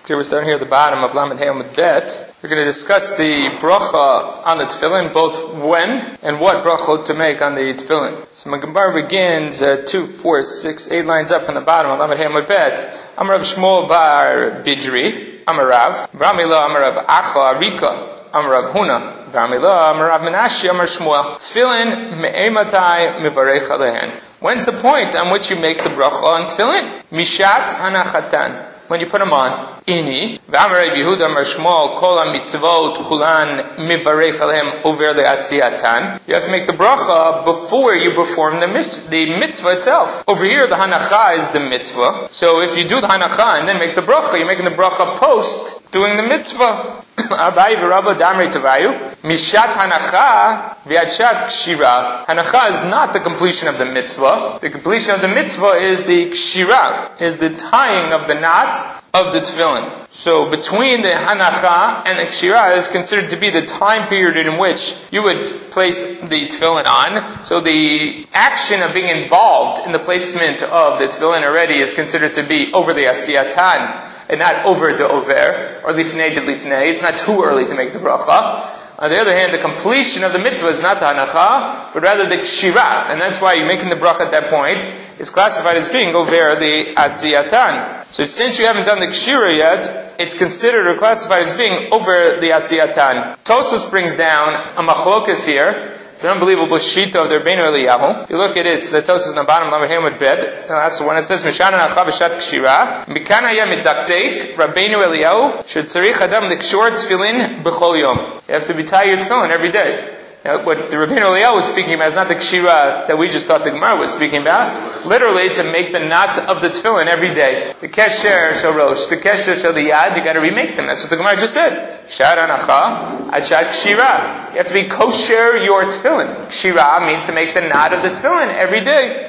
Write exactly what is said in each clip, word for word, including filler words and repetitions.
Okay, we're starting here at the bottom of Lamed Hey Amud Bet. We're going to discuss the bracha on the tefillin, both when and what bracha to make on the tefillin. So my Gemara begins uh, two, four, six, eight lines up from the bottom of Lamed Hey Amud Bet. Amar Rav Shmuel bar Bidri, Amar Rav, Bramila Amar Rav Acha Arika, Amar Rav Huna, Bramila Amar Rav Menashe Amar Shmuel. Tefillin me'ematai mivarech alehen. When's the point on which you make the bracha on tefillin? Mishat hanachatan. When you put them on. Ini, v'amar Rabbi Yehuda Amar Shmuel, kol ha-mitzvot kulan mivarech alehem over le'asiyatan. You have to make the bracha before you perform the, mit- the mitzvah itself. Over here, the hanacha is the mitzvah. So if you do the hanacha and then make the bracha, you're making the bracha post doing the mitzvah. Abayi v'Rabba damrei tavayu. Mishat hanacha v'adshat kshira. Hanacha is not the completion of the mitzvah. The completion of the mitzvah is the kshira, is the tying of the knot of the tefillin. So between the hanacha and the kshira is considered to be the time period in which you would place the tefillin on. So the action of being involved in the placement of the tefillin already is considered to be over the asiyatan and not over the over, or lifnei de lifnei. It's not too early to make the bracha. On the other hand, the completion of the mitzvah is not the hanacha, but rather the kshira, and that's why you're making the bracha at that point is classified as being over the asiyatan. So since you haven't done the kshira yet, it's considered or classified as being over the asiyatan. Tosfos brings down a machlokas here. It's an unbelievable shita of the Rabbeinu Eliyahu. If you look at it, it's the Tosfos in the bottom, Lamed Hey Amud Bet. That's the one. It says, Mishan hanacha b'shat kshira. Mikan haya midaktek, Rabbeinu Eliyahu, shetzarich adam likshor tefillin b'chol yom. You have to be tie your tefillin every day. Now, what the Rabbeinu Eliyahu was speaking about is not the kshira that we just thought the Gemara was speaking about. Literally, to make the knots of the tefillin every day. The kesher shel rosh, the kesher shel the yad, you got to remake them. That's what the Gemara just said. Shad hanacha, adshat kshira. You have to be kosher your tefillin. Kshira means to make the knot of the tefillin every day.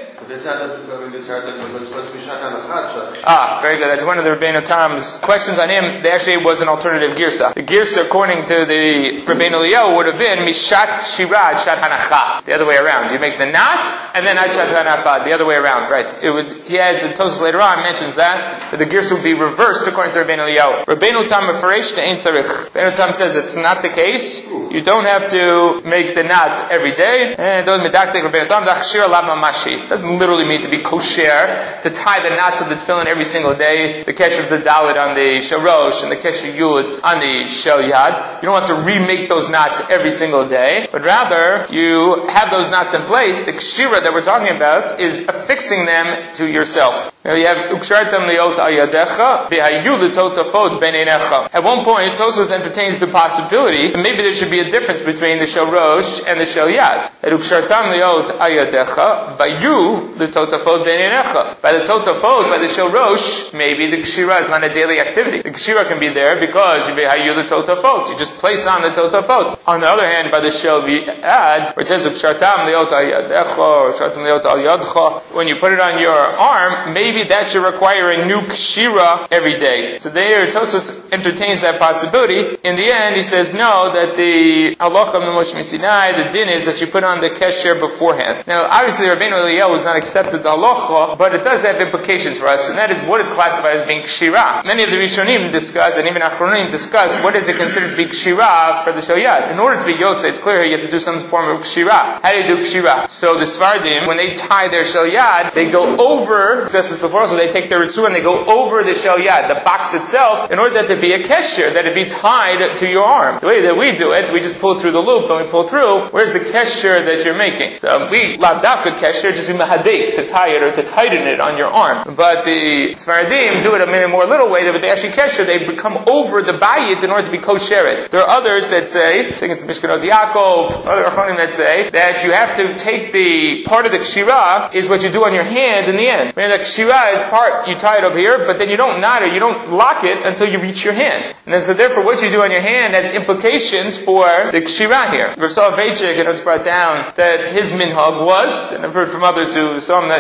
Ah, very good. That's one of the Rabbeinu Tam's questions on him. There actually was an alternative girsa. The girsa, according to the Rabbeinu Eliyahu, would have been mishat kshira adshat hanacha. The other way around. You make the knot and then adshat hanacha. The other way around, right? It would. He has in Tosfos later on mentions that that the girsa would be reversed according to Rabbeinu Eliyahu. Rabbeinu Tam mefaresh ein tzarich. Rabbeinu Tam says it's not the case. You don't have to make the knot every day. And don't medaktek Rabbeinu Tam dachshira lav mamashi. Doesn't literally mean to be kosher, to tie the knots of the tefillin every single day, the kesh of the dalit on the shel rosh and the kesh of yud on the shel yad. You don't have to remake those knots every single day, but rather you have those knots in place. The kshira that we're talking about is affixing them to yourself. Now you have ukshartam liot al yadecha v'hayu l'totafot b'neinecha. At one point, Tosfos entertains the possibility that maybe there should be a difference between the shel rosh and the shel yad. That ukshartam liot al yadecha v'hayu l'totafot b'neinecha. By the totafot, by the shel rosh, maybe the kshira is not a daily activity. The kshira can be there because v'hayu l'totafot. You just place on the totafot. On the other hand, by the shel yad, where it says ukshartam liot al yadecha or ukshartam liot al yadcha, when you put it on your arm, maybe that should require a new kshira every day. So there, Tosfos entertains that possibility. In the end, he says no, that the halacha Moshe Sinai, the din is that you put on the kesher beforehand. Now, obviously, Rabbeinu Eliyahu has not accepted the halacha, but it does have implications for us, and that is what is classified as being kshira. Many of the Rishonim discuss, and even Achronim discuss, what is it considered to be kshira for the shel yad. In order to be yotze, it's clear you have to do some form of kshira. How do you do kshira? So the Sfardim, when they tie their shel yad, they go over, discussed this before, so they take their ritzu and they go over the shel yad, the box itself, in order that there be a kesher, that it be tied to your arm. The way that we do it, we just pull through the loop and we pull through. Where's the kesher that you're making? So we lavdafka kesher, just be mahadek, to tie it or to tighten it on your arm. But the Sfaradim do it a maybe more little way, but they actually kesher, they become over the bayit in order to be kosher it. There are others that say, I think it's Mishkanot Yaakov, other Achronim that say, that you have to take the part of the kshira is what you do on your hand in the end. I mean, the kshira is part, you tie it up here, but then you don't knot it, you don't lock it until you reach your hand. And then, so therefore what you do on your hand has implications for the kshira here. Rav Soloveitchik, and it's brought down that his minhag was, and I've heard from others who saw him that the minhag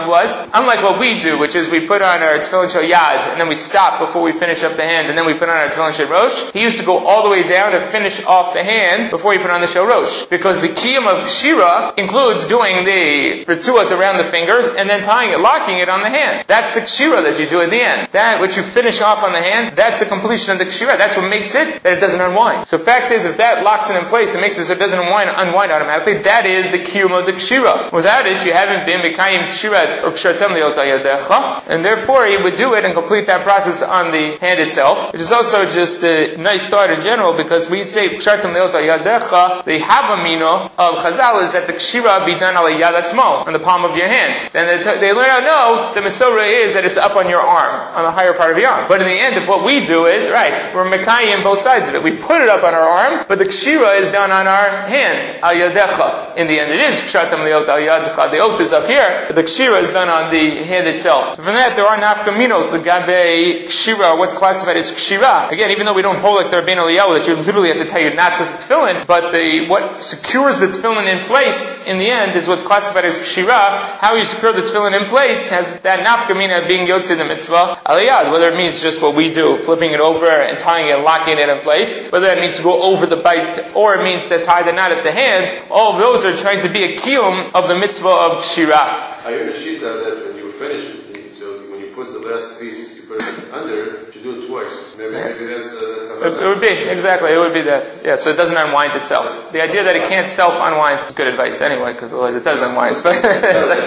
of was, unlike what we do, which is we put on our tefillin shel yad, and then we stop before we finish up the hand, and then we put on our tefillin shel rosh. He used to go all the way down to finish off the hand before he put on the shel rosh. Because the kiyum of kshira includes doing the ritzuot around the fingers, and then tying it, locking it on the hand. That's the kshira that you do at the end. That, which you finish off on the hand, that's the completion of the kshira. That's what makes it that it doesn't unwind. So fact is, if that locks it in place and makes it so it doesn't unwind, unwind automatically, that is the kiyum of the kshira. Without it, you haven't been mekayim kshirat or kshartem liot yadecha, and therefore he would do it and complete that process on the hand itself, which is also just a nice thought in general, because we say kshartem liot yadecha, the havamino of Chazal is that the kshira be done al yad atzmo, on the palm of your hand. Then they, they learn out, no, the Mesorah is that it's up on your arm, on the higher part of your arm. But in the end, if what we do is, right, we're mekayim both sides of it. We put it up on our arm, but the kshira is done on our hand, al yadecha. In the end, it is kshartem liot al yadecha. The oath is up here, but the kshira is done on the hand itself. So from that, there are nafkaminot, the gabe kshira, what's classified as kshira. Again, even though we don't hold like the Rabbeinu Eliyahu, that you literally have to tie your knots of the tefillin, but the, what secures the tefillin in place, in the end, is what's classified as kshira. How you secure the tefillin in place has that nafkamina being yotzei the mitzvah aliyad, whether it means just what we do, flipping it over and tying it, locking it in place, whether that means to go over the bite, or it means to tie the knot at the hand. All of those are trying to be a kiyum of the mitzvah of kshira. I heard a shita that when you finish with it, so when you put the last piece, you put it under, you do it twice. Maybe, yeah. maybe that's the... It, it would be, exactly, it would be that. Yeah, so it doesn't unwind itself. The idea that it can't self-unwind is good advice anyway, because otherwise it does unwind. But that's not,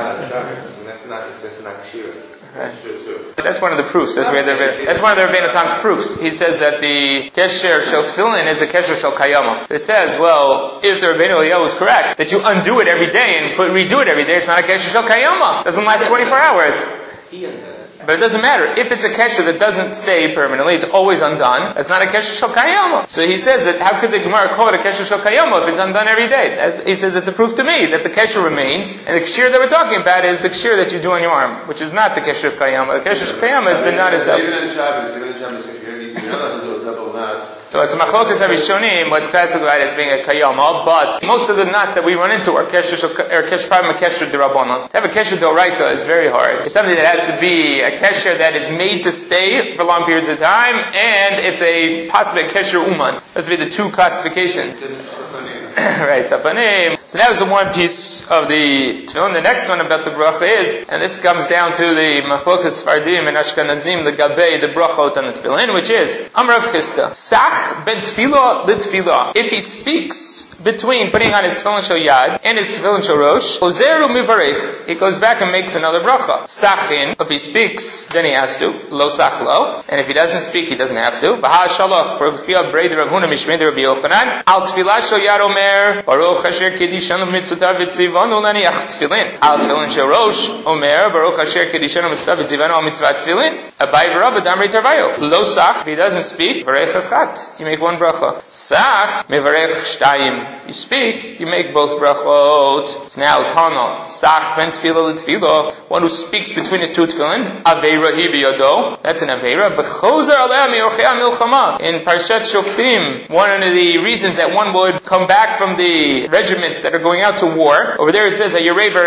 that's not kshira. That's one of the proofs. That's, where that's one of the Rebbeinu Tam's proofs. He says that the kesher shel tefillin is a kesher shel kayama. It says, well, if the Rebbeinu Eliyahu is correct, that you undo it every day and put, redo it every day, it's not a kesher shel kayama. It doesn't last twenty-four hours. But it doesn't matter. If it's a kesher that doesn't stay permanently, it's always undone, that's not a kesher shel kayama. So he says that, how could the Gemara call it a kesher shel kayama if it's undone every day? That's, he says it's a proof to me that the kesher remains, and the kshir that we're talking about is the kshir that you do on your arm, which is not the kesher of kayama. The kesher shel kayama is the knot itself. Even in Shabbos, even in Shabbos, if you're not allowed to do a double knot. So it's machlokas harishonim, what's classified as being a kayama, but most of the knots that we run into are kesher or kesher probably kesher d'Rabbanan. To have a kesher d'Oraita is very hard. It's something that has to be a kesher that is made to stay for long periods of time, and it's a possibly a kesher uman. Those would be the two classifications. Right, sapanim. So that was the one piece of the tefillin. The next one about the bracha is, and this comes down to the machlokas Sfardim and Ashkenazim, the gabei, the brachot on the tefillin, which is Amrav Chisda, Sach ben tefillah l'tefillah. If he speaks between putting on his tefillin shel yad and his tefillin shel rosh, ozeru mivarech, he goes back and makes another bracha. Sachin, if he speaks, then he has to. Lo sach lo, and if he doesn't speak, he doesn't have to. Baha shalach, Rav Chia Breder Rav Huna Mishmei Rabbi Yochanan, al tefillah shel yad omer, Baruch Asher Kedishanu Mitzvotav V'Tzivanu Laniach Tefillin. Al Tefillin Shel Rosh Omer Baruch Asher Kedishanu Mitzvotav V'Tzivanu Al Mitzvah Tefillin. Abai v'Rabba Damrei Tarvayo. Lo Sach, if he doesn't speak, Varech Achat, you make one bracha. Sach Mevarech Shtayim, you speak, you make both brachot. So now Tana Sach Ben Tefillah L'Tefillah, one who speaks between his two tefillin. Aveira Hi B'Yodo, that's an Aveira. V'Chozer Aleh Mi'Orchei Milchama. In Parshat Shoftim, one of the reasons that one would come back from the regiments that are going out to war. Over there it says,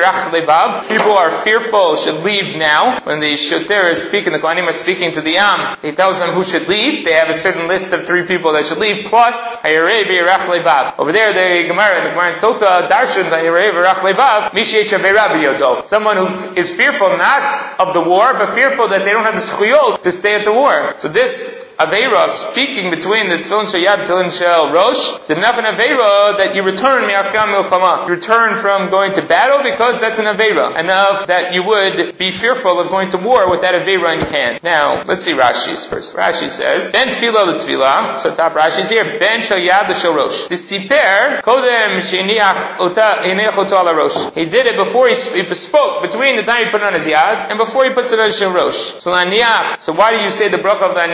people are fearful, should leave now. When the shoter is speaking, the Kohanim are speaking to the Am, he tells them who should leave. They have a certain list of three people that should leave, plus over there the Gemara, the Gemara in Sota, Darshans, someone who is fearful not of the war, but fearful that they don't have the schuyot to stay at the war. So this Aveira of speaking between the Tefillin Shel Yad and Tefillin Shel Rosh, it's enough an Aveira that you return Mi'acham Milchama. You return from going to battle because that's an Aveira. Enough that you would be fearful of going to war with that Aveira in your hand. Now, let's see Rashi's first. Rashi says, Ben Tefillah L'Tefillah, so top Rashi's here, Ben Shel Yad L'Shel Rosh. Disiper, Kodem Sheiniach Oto Ala Rosh. He did it before he, he spoke, between the time he put it on his Yad and before he puts it on his Shel Rosh. So Laniach, so why do you say the bracha of Laniach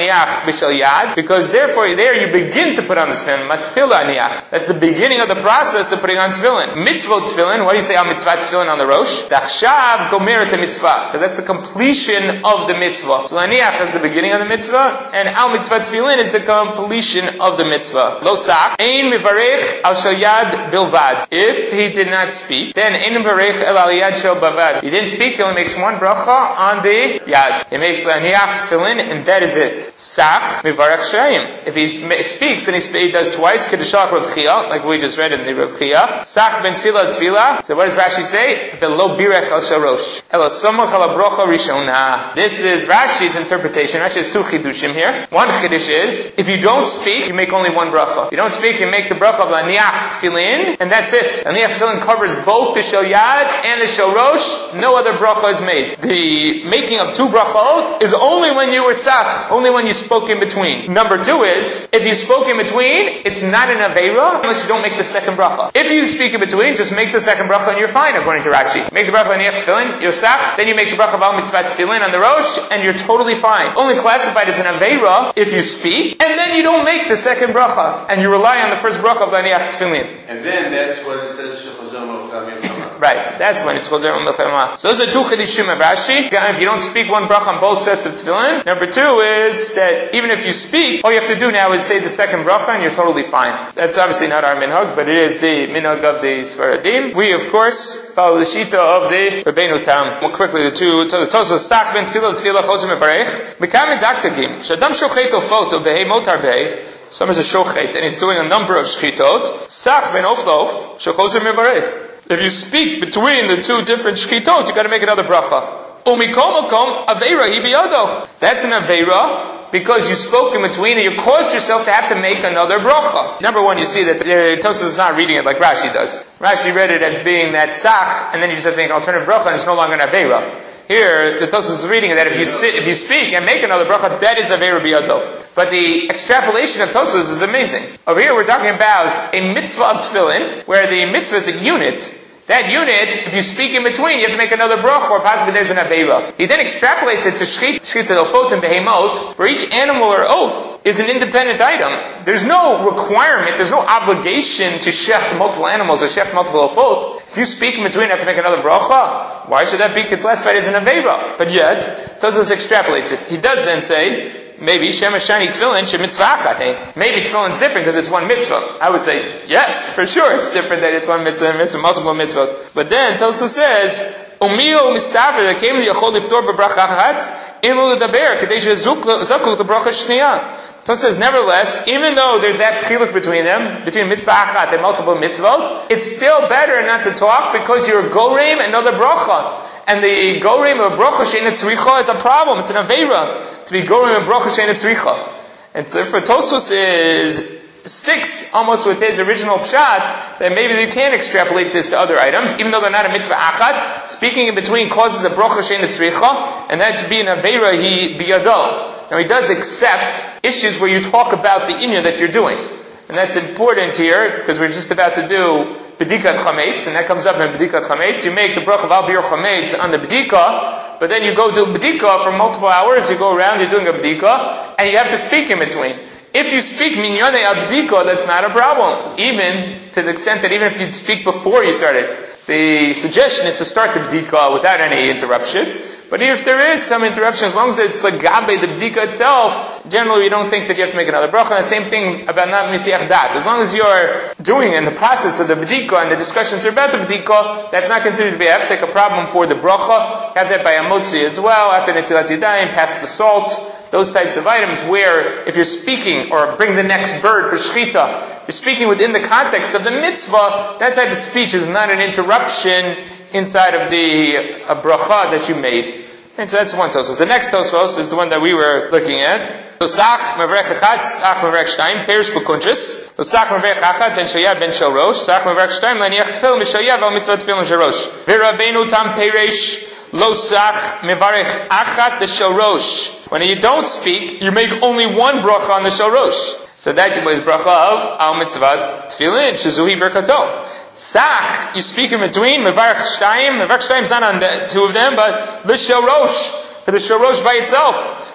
b'shel yad, because therefore there you begin to put on the tefillin. Matchila aniach. That's the beginning of the process of putting on tefillin. Mitzvot tefillin. What do you say al mitzvah tefillin on the rosh? Dachshav gomer et mitzvah, because that's the completion of the mitzvah. So aniach is the beginning of the mitzvah, and al mitzvah tefillin is the completion of the mitzvah. Lo sach ein mivarech al shel yad bilvad. If he did not speak, then ein mivarech el al yad shel bavad. He didn't speak. He only makes one bracha on the yad. He makes laniach tefillin, and that is it. Sach mivarech sheim. If he speaks, then he, he does twice. Kedushalach Rav Chia, like we just read in the Rav Chia. Sach ben tefillah tefillah. So what does Rashi say? Velo birech al sharosh. Elo somach al bracha rishona. This is Rashi's interpretation. Rashi has two chidushim here. One chidush is, if you don't speak, you make only one bracha. If you don't speak, you make the bracha of laniach tefillin, and that's it. Laniach tefillin covers both the shel yad and the shel rosh. No other bracha is made. The making of two brachot is only when you were sach, only when you spoke in between. Number two is, if you spoke in between, it's not an aveira unless you don't make the second bracha. If you speak in between, just make the second bracha and you're fine, according to Rashi. Make the bracha laniach tefillin, you're sach, then you make the bracha of al mitzvah tefillin on the rosh, and you're totally fine. Only classified as an aveira if you speak, and then you don't make the second bracha, and you rely on the first bracha of laniach tefillin. And then that's when it says shechazam of Right, that's when it's chozer u'melchama. So those are two chiddushim of Rashi. Again, if you don't speak one bracha on both sets of tefillin. Number two is that even if you speak, all you have to do now is say the second bracha and you're totally fine. That's obviously not our minhag, but it is the minhag of the Sfaradim. We, of course, follow the shita of the Rabbeinu Tam. More quickly, the two, the Tosfos, Sach ben tefillah tefillah chozer mevarech. Bekam medaktakim. Shadam shochet ofot o behemot arbeh. Some is a shochet, and he's doing a number of shchitot. Sach ben oflof, shechozer mevarech. If you speak between the two different shchitot, you got to make another bracha. Umikom makom aveira hi biyado. That's an aveira because you spoke in between and you caused yourself to have to make another bracha. Number one, you see that Tosfos is not reading it like Rashi does. Rashi read it as being that sach, and then you just have to make an alternative bracha, and it's no longer an aveira. Here, the Tosfos is reading that if you sit, if you speak and make another bracha, that is aveira biyado. But the extrapolation of Tosfos is amazing. Over here, we're talking about a mitzvah of tefillin, where the mitzvah is a unit. That unit, if you speak in between, you have to make another bracha, or possibly there's an aveira. He then extrapolates it to shchit, shchit ofot and behemot, where each animal or oath is an independent item. There's no requirement, there's no obligation to shecht multiple animals or shecht multiple ofot. If you speak in between, you have to make another bracha. Why should that be classified as an aveira? But yet, Tosfos extrapolates it. He does then say, maybe Shema Shani Tefillin Shem Mitzvah. Maybe Tefillin's different because it's one mitzvah. I would say, yes, for sure it's different that it's one mitzvah and mitzvah, multiple mitzvot. But then Tosfos says, Umio Mistaver that came to Yachol Liftor B'bracha Achat, Imu L'daber, Kadesh Zakul L'bracha Shniya. Tosfos says, nevertheless, even though there's that chiluk between them, between mitzvah achat and multiple mitzvot, it's still better not to talk because you're goreim another bracha. And the goreim of bracha she'eina tzricha is a problem. It's an aveira to be goreim of bracha she'eina tzricha. And so for Tosfos is sticks almost with his original pshat that maybe they can extrapolate this to other items, even though they're not a mitzvah achat. Speaking in between causes a bracha she'eina tzricha, and that to be an aveira he biyado. Now he does accept issues where you talk about the inyan that you're doing. And that's important here, because we're just about to do B'dikat Chametz, and that comes up in B'dikat Chametz. You make the bracha of Al Bir Chametz on the B'dika, but then you go do B'dika for multiple hours, you go around, you're doing a B'dika, and you have to speak in between. If you speak Minyane Abdika, that's not a problem. Even to the extent that even if you speak before you started. The suggestion is to start the B'dika without any interruption. But if there is some interruption, as long as it's the gabe, the b'dika itself, generally we don't think that you have to make another bracha. And the same thing about not misiach dat. As long as you're doing in the process of the b'dika and the discussions are about the b'dika, that's not considered to be a hefsek, a problem for the bracha. Have that by amotzi as well, after netilat yadayim, past the salt, those types of items where if you're speaking, or bring the next bird for shchita, you're speaking within the context of the mitzvah, that type of speech is not an interruption inside of the uh, bracha that you made. And so that's one Tosfos. The next Tosfos is the one that we were looking at. Tosach mevarech echad, sach mevarech shtayim, perish b'kunches. Tosach mevarech echad, ben shoyad, ben shel rosh. Sach mevarech shtayim, laniach tefilin, b'shoyad, val mitzvah tefilin shel rosh. V'Rabbeinu tam perish, lo sach mevarech echad, the shel rosh. When you don't speak, you make only one bracha on the shel rosh. So that was bracha of al mitzvah tefilin, shezuhi berkato. Sach, you speak in between, mevarech shtayim, mevarech shtayim is not on the two of them, but the shel rosh, for the shel rosh by itself.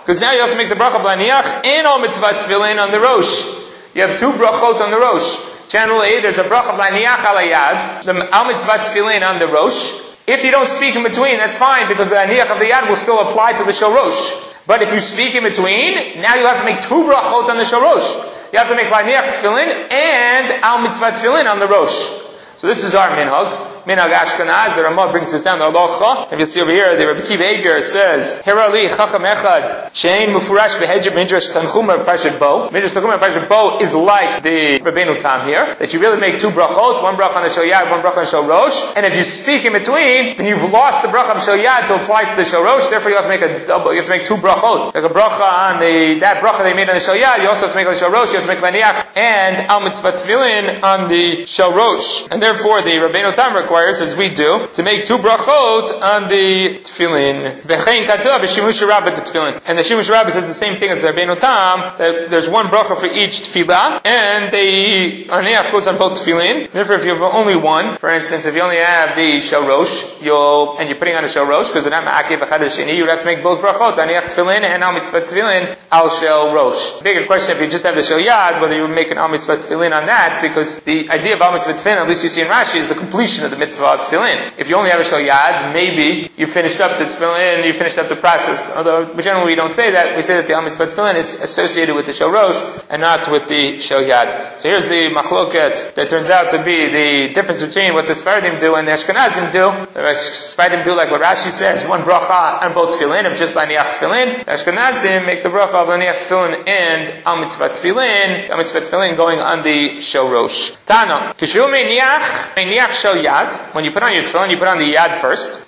Because now you have to make the bracha of laniach and al mitzvah tefillin on the rosh. You have two brachot on the rosh. Generally, there's a bracha of laniach al yad, the al mitzvah tefillin on the rosh. If you don't speak in between, that's fine, because the laniach of the yad will still apply to the shorosh. But if you speak in between, now you have to make two brachot on the shorosh. You have to make laniach tefillin and al mitzvah tefillin on the rosh. So this is our minhag. Minhag Ashkenaz, the Ramah brings this down the halacha. If you see over here, the Rabbi Kiva Eger says, Herali Chacham Echad, Shein Mufurash V'Hedger Midrash Tanchuma Parashat Bo. Midrash Tanchuma Parashat Bo is like the Rabbeinu Tam here, that you really make two brachot, one bracha on the Shel Yad, one bracha on the Shel Rosh, and if you speak in between, then you've lost the bracha of Shel Yad to apply to the Shel Rosh, therefore you have to make a double, you have to make two brachot. Like a bracha on the, that bracha they made on the Shel Yad, you also have to make on the Shel Rosh, you have to make Laniach and Al Mitzvah Tefillin on the Shel Rosh. And therefore the Rabbeinu Tam requires, as we do, to make two brachot on the tefillin. V'chein katuv b'shimush rabbah the tefillin. And the shimush rabbah says the same thing as the Rabbeinu Tam, that there's one bracha for each tefillah, and the arneach goes on both tefillin. Therefore, if you have only one, for instance, if you only have the shel rosh, you'll, and you're putting on a shel rosh, because they're not ma'akev echad sheni, you'd have to make both brachot, arneach tefillin and al mitzvah tefillin, al shel rosh. Bigger question if you just have the shel yad, whether you make an al mitzvah tefillin on that, because the idea of al mitzvah tefillin, at least you see in Rashi, is the completion of the mitzvah tefillin. If you only have a shel yad, maybe you finished up the tefillin, you finished up the process. Although, generally we don't say that. We say that the al mitzvah tefillin is associated with the shel rosh and not with the shel yad. So here's the machloket that turns out to be the difference between what the Sephardim do and the Ashkenazim do. The Sephardim do like what Rashi says, one bracha on both tefillin of just laniach tefillin. The Ashkenazim make the bracha of laniach tefillin and al mitzvah tefillin, al mitzvah tefillin going on the shel rosh. Tana, kishu meiniach, meiniach shel yad. When you put on your tefillin, you put on the yad first.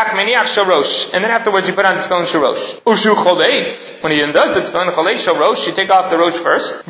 And then afterwards you put on the tefillin shorosh. Ushu choleitz. When he does the tefillin choleitz shorosh, you take off the rosh first.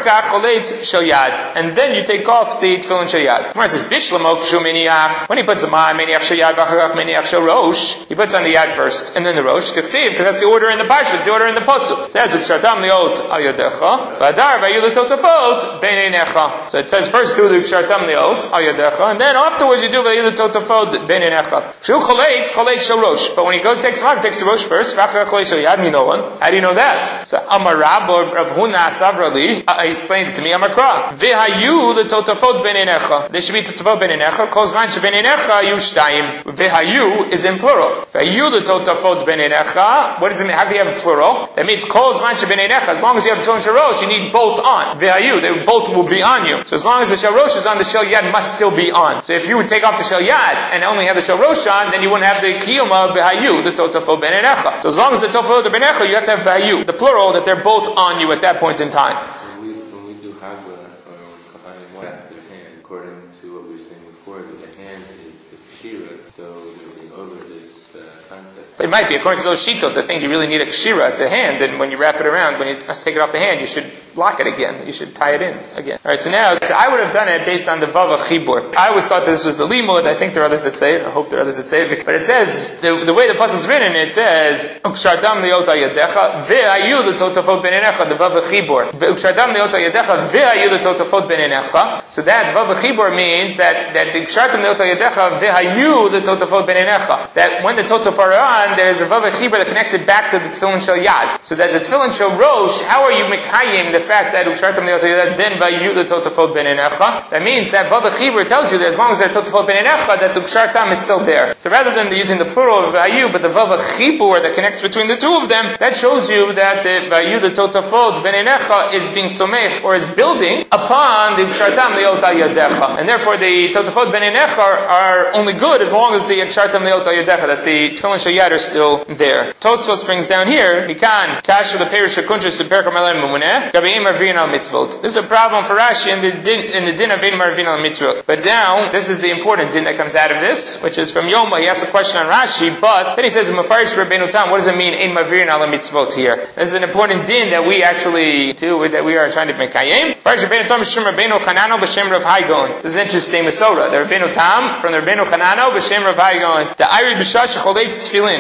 And then you take off the tefillin shayad. Where it says bishlamo kshu meniach. When he puts them on, meniach shayad, v'achakach meniach shorosh, he puts on the yad first, and then the rosh. Because that's the order in the parsha, it's the order in the pasuk. It says ukshartam liot al yadecha, v'adar v'ayu l'totafot beinenecha. So it says first do the ukshartam liot al yadecha, and then afterwards you do v'ayu l'totafot beinenecha. Shu choleitz choleitz shorosh. But when he goes takes him, takes the rosh first. V'achakach choleitz shayad minolan. How do you know that? So Amar Rab or Rav Huna Savrali, uh, he explained it to me. Amar Kra. V'hayu l'totafot beinenecha. There should be totafot beinenecha. Kol zman shebeinenecha yu shtayim. V'hayu is in plural. V'hayu l'totafot beinenecha. What does it mean? How do you have a plural? That means kol zman shebeinenecha. As long as you have tefillin shorosh, you need both on. V'hayu, they both will be on you. So as long as the shorosh is on, the shel yad must still be on. So if you would take off the shel yad and only have the shel rosh on, then you wouldn't have the kiyum of v'hayu, the totafot beinenecha. So as long as the totafot beinenecha, you have to have v'hayu, the plural, that they're both on you at that point in time. When we, when we do hagla, or kahanim want their hand, according to what we were saying before, that the hand is the kshira, so they're over this uh, concept. But it might be, according to those shitot, that think you really need a kshira at the hand, and when you wrap it around, when you take it off the hand, you should lock it again. You should tie it in again. Alright, so now, so I would have done it based on the Vava Chibur. I always thought this was the Limud. I think there are others that say it. I hope there are others that say it. But it says, the, the way the pasuk is written, it says, Ukshardam liota yadecha, ve'ayu l'totafot beinenecha, the Vava Chibur. Ukshardam liota yadecha, ve'ayu l'totafot beinenecha. So that Vava Chibur means that, that the Ukshardam liota yadecha, ve'ayu l'totafot beinenecha. That when the totaf are on, there is a Vava Chibur that connects it back to the Tefillin Shel Yad. So that the Tefillin Shel Rosh, how are you mekayim the fact that Ukshartam liota yadecha, then vayu l'totafot beinenecha? That means that Vava Chibur tells you that as long as they're totafot beinenecha, that the Ukshartam is still there. So rather than using the plural of vayu, but the Vava Chibur that connects between the two of them, that shows you that the vayu l'totafot beinenecha is being somech, or is building upon the Ukshartam liota yadecha. And therefore the totafot beinenecha are, are only good as long as the Ukshartam liota yadecha, that the Tefillin Shel Yad are still there. Tosfos brings down here, Mikan, Kasha the Perish Kuntrus to Perkam Elem Mumuneh, Gabeim Marvin al Mitzvot. This is a problem for Rashi in the din, in the din of Bein Marvin al Mitzvot. But now, this is the important din that comes out of this, which is from Yoma. He asks a question on Rashi, but then he says, Mefarish Rabbeinu Tam, what does it mean, Ein Marvin al Mitzvot here? This is an important din that we actually do, that we are trying to make Kayim. Mefarish Rabbeinu Tam, B'Shem Rabbeinu Chanano, B'Shem Rav Haigon. This is an interesting Masorah. The Rabbeinu Tam, from the Rabbeinu Chanano, B'Shem Rav Haigon. The Iri B'Shash Choleitz Tefillin.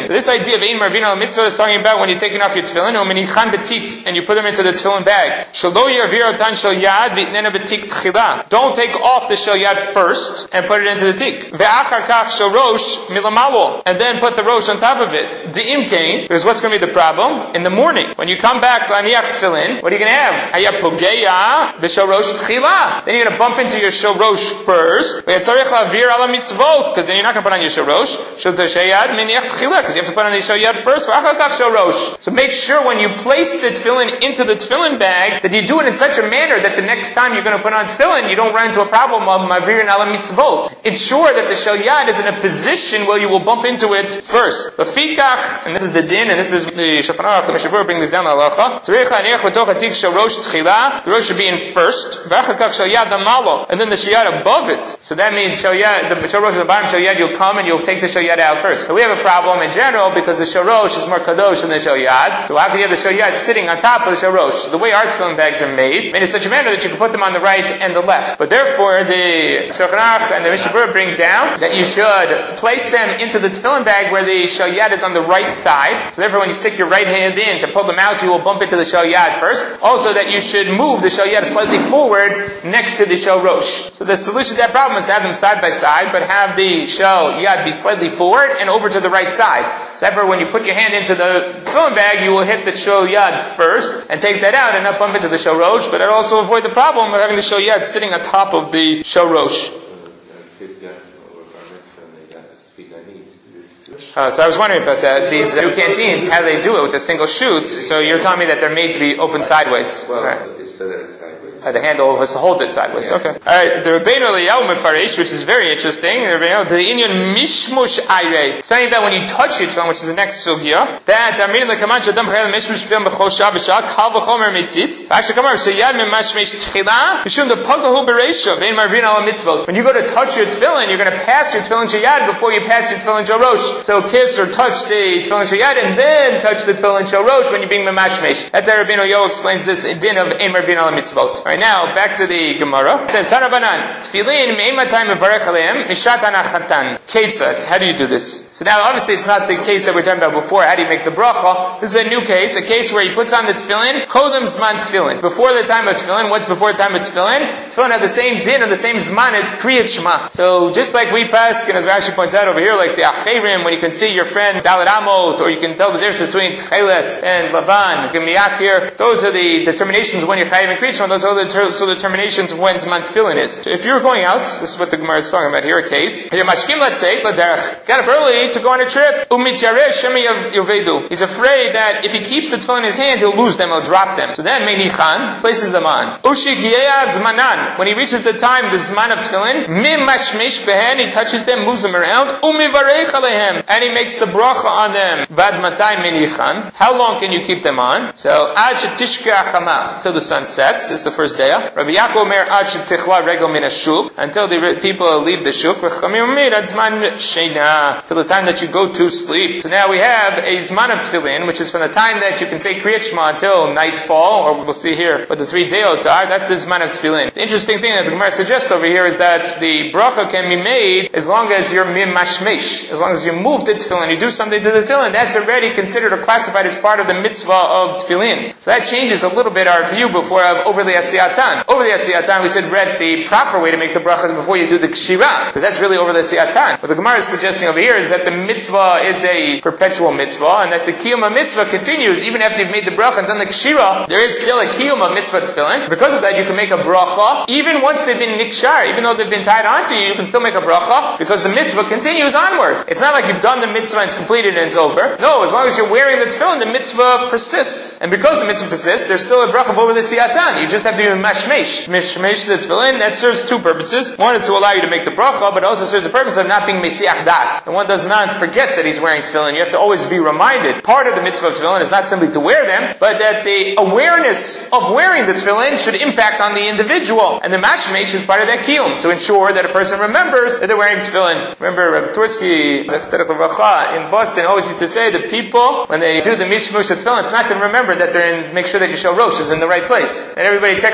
This idea of Ein Marvin al Mitzvah is talking about when you're taking off your tefillin, and you put them into the tefillin bag. Don't take off the shel yad first and put it into the tik. And then put the rosh on top of it. Because what's going to be the problem? In the morning, when you come back, tefillin, what are you going to have? Then you're going to bump into your shel rosh first. Because then you're not going to put on your shel rosh. Because you have to put on the shel yad first. So make sure when you place the tefillin into the tefillin bag that you do it in such a manner that the next time you're going to put on tefillin, you don't run into a problem of mavir and ala mitzvot. Ensure that the shel yad is in a position where you will bump into it first. Lefikach, and this is the din, and this is the Shulchan Aruch, the Mishabur bring this down to halacha. The rosh should be in first, and then the shel yad above it. So that means shel yad, the shel rosh at the bottom, shel yad, you'll come and you'll take the shel yad out first. So we have a problem in general because the shel rosh is more kadosh than the shel yad. So how can you have the shel yad sitting on top of the shel rosh? So the way our tefillin bags are made, made in such a manner that you can put them on the right and the left. But therefore, the Shulchan Aruch and the Mishabur bring down that you should place them into the tefillin bag where the shel yad is on the right side. So therefore, when you stick your right hand in to pull them out, you will bump into the shel yad first. Also, that you should move the shel yad slightly forward next to the shel rosh. So the solution to that problem is to have them side by side, but have the shel yad be slightly forward and over to the right side. So therefore, when you put your hand into the tefillin bag, you will hit the shel yad first and take that out and not bump into the shel rosh, but it'll also avoid the problem of having the shel yad sitting on top of the shel rosh. Uh, so I was wondering about that. These uh, new canteens, how they do it with a single chute. So you're telling me that they're made to be open sideways. Well, right. it's set sideways. Uh, the handle has to hold it sideways. Okay. Alright, the Rabbeinu Eliyahu Mefarish, which is very interesting. The Rabbeinu, the Inyan Mishmush Ayre. It's talking about when you touch your tefillin, which is the next sugya. That Amrin Lekaman Shadam Chayel Mishmush Tefillin B'chol Shah B'Shah Kal V'chomer Mitzitz. V'Asher Kamar Sheyad Memashmesh Tchila Mishum the Pagahu Bereisha Vein Marvin Ala Mitzvot. When you go to touch your tefillin, you're going to pass your tefillin Sheyad before you pass your tefillin Shel Rosh. So kiss or touch the tefillin Sheyad and then touch the tefillin Shel Rosh when you're being Memashmesh. That's how Rabbeinu Eliyahu explains this din of Ein Marvin Ala Mitzvot. Alright, now back to the Gemara. It says, Tanabanan, Tfilin me'ematay mevarech aleim, mishat anachatan. Ketzad. How do you do this? So now, obviously, it's not the case that we were talking about before. How do you make the bracha? This is a new case, a case where he puts on the tefillin, kodem zman tefillin. Before the time of tefillin, what's before the time of tefillin? Tefillin have the same din or the same zman as kriyat shema. So, just like we pass, and as Rashi points out over here, like the acherim, when you can see your friend Dalet Amot, or you can tell the difference between Tchelet and Lavan, Gemiyakir, those are the determinations when you're chayiv and kriyat shema. Those are the ter- so determinations of when Zman Tefillin is. So if you're going out, this is what the Gemara is talking about here, a case. You're mashkim, let's say, l'derech. Got up early to go on a trip. Umityareh shemi yovedu. He's afraid that if he keeps the tefillin in his hand, he'll lose them, he'll drop them. So then, menichan, places them on. Ushigyeya zmanan. When he reaches the time, the zman of tefillin, mimashmesh behen, he touches them, moves them around. Umivarech alehem. And he makes the bracha on them. Vad matay menichan. How long can you keep them on? So, ad shetishke achama. Till the sun sets, is the first day. Rabbi Yaakov Omer ad shetichla regel min hashuk, until the people leave the shuk, v'chamim omer ad zman sheina, till the time that you go to sleep. So now we have a zman of tefillin, which is from the time that you can say kriyat shema until nightfall, or we'll see here what the three deot are. That's the zman of tefillin. The interesting thing that the Gemara suggests over here is that the bracha can be made as long as you're mimashmesh, as long as you move the tefillin, you do something to the tefillin. That's already considered or classified as part of the mitzvah of tefillin. So that changes a little bit our view before of over the asiyatan. Over the asiyatan, we said read the proper way to make the brachas before you do the kshira, because that's really over the asiyatan. What the Gemara is suggesting over here is that the mitzvah is a perpetual mitzvah, and that the kiyum mitzvah continues even after you've made the bracha and done the kshira. There is still a kiyum mitzvah tefillin. Because of that, you can make a bracha even once they've been nikshar, even though they've been tied onto you. You can still make a bracha because the mitzvah continues onward. It's not like you've done the mitzvah and it's completed and it's over. No, as long as you're wearing the tefillin, the mitzvah persists, and because the mitzvah persists, there's still a bracha over the siyatan. You just have to do mashmesh. Mishmesh the tefillin, that serves two purposes. One is to allow you to make the bracha, but also serves the purpose of not being mesiach dat. And one does not forget that he's wearing tefillin. You have to always be reminded. Part of the mitzvah of tefillin is not simply to wear them, but that the awareness of wearing the tefillin should impact on the individual. And the mashmesh is part of that kiyum, to ensure that a person remembers that they're wearing tefillin. Remember, Reb Tursky in Boston always used to say that people, when they do the mishmush of tefillin, it's not to remember that they're in, make sure that your shel rosh is in the right place. And everybody checks